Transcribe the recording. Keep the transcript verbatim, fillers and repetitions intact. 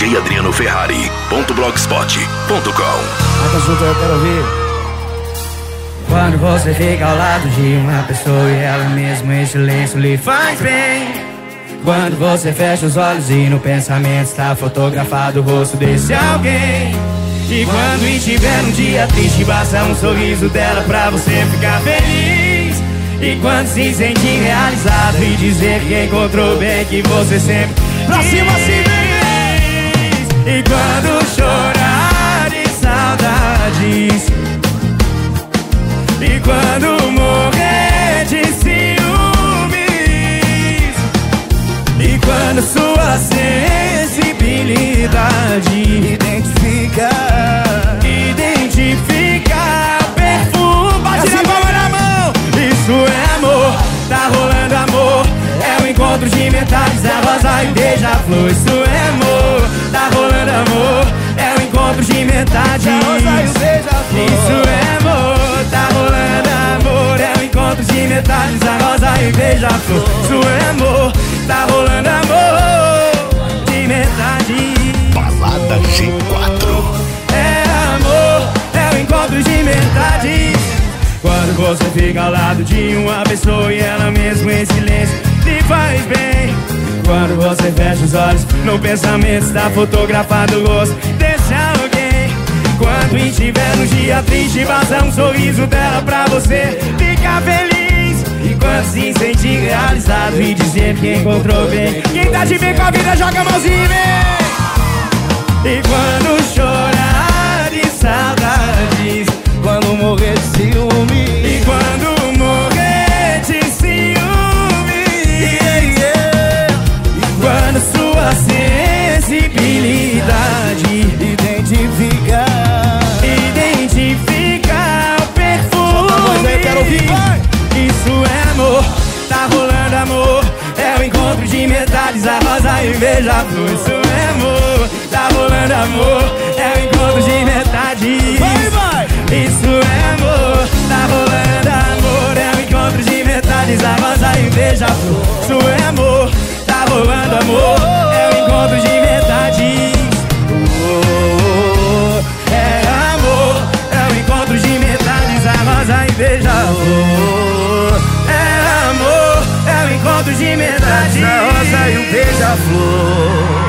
j adriano ferrari ponto blogspot ponto com. Canta junto, eu quero ouvir. Quando você fica ao lado de uma pessoa e ela mesmo em silêncio lhe faz bem. Quando você fecha os olhos e no pensamento está fotografado o rosto desse alguém. E quando estiver um dia triste, basta um sorriso dela pra você ficar feliz. E quando se sentir realizado e dizer que encontrou bem que você sempre pra cima assim, e quando chorar de saudades, e quando morrer de ciúmes, e quando sua sensibilidade identifica, identifica perfume. Bate na palma na mão. Isso é amor, tá rolando amor. É o encontro de metades, a rosa e beija-flor. Isso é amor, tá rolando amor. É o encontro de metades, a rosa e beija-flor. Isso é amor, tá rolando amor. É o encontro de metades, a rosa e beija-flor. Isso é amor, tá rolando amor de metades. Balada G quatro. É amor, é o encontro de metades. Quando você fica ao lado de uma pessoa e ela mesmo em silêncio te faz bem. Quando você fecha os olhos, no pensamento está fotografado o rosto desse alguém. Quando estiver no dia triste, basta um sorriso dela pra você ficar feliz. E quando se sentir realizado e dizer que encontrou bem. Quem tá de bem com a vida, joga a mãozinha e vem. E quando chorar de saudades, quando morrer de ciúme, e quando morrer de ciúme, yeah, yeah. E quando sua sensibilidade identifica, identifica o perfume. Eu quero ouvir, vai. Isso é amor, tá rolando amor. É o encontro de metades, a rosa e beija-flor. Isso é amor, tá rolando amor. É o encontro de metades. Vai, vai. Isso é amor, tá rolando amor. É o encontro de metades, a rosa e beija-flor. Isso é amor, tá rolando amor. É o encontro de metades. Oh, é amor, é o encontro de metades, a rosa e beija-flor. É amor, é o encontro de metades, a rosa e o beija-flor.